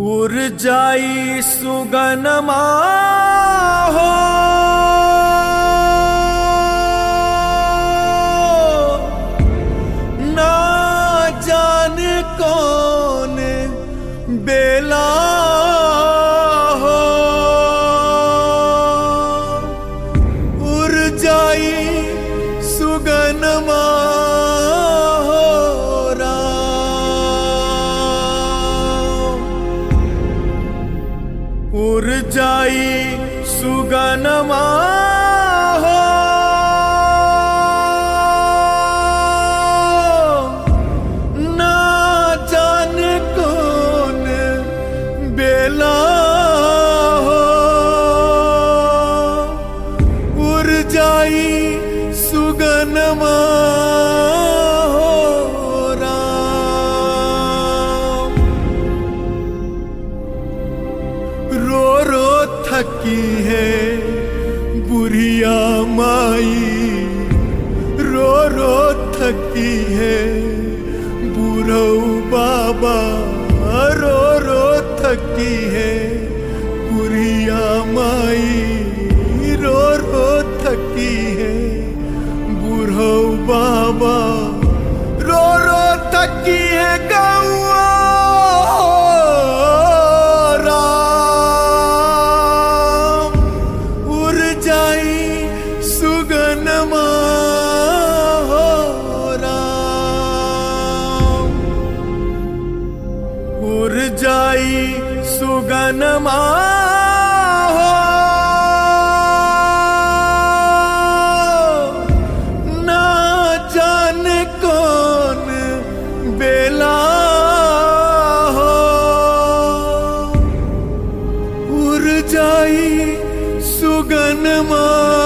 उर जाई सुगनमा हो ना जाने कौन बेला हो। उर जाई सुगनमा उर जाई सुगनमा हो ना जाने कौन बेला हो। उर जाई सुगनमा रो रो थकी है बुढ़िया माई, रो रो थकी है बूढ़ऊ बाबा, रो रो थकी है बुढ़िया माई, रो रो थकी है बूढ़ऊ बाबा, रो रो थकी है गौआ सुगनमा हो राम। उर जाई सुगनमा हो ना जाने कौन बेला हो। उर जाई सुगनमा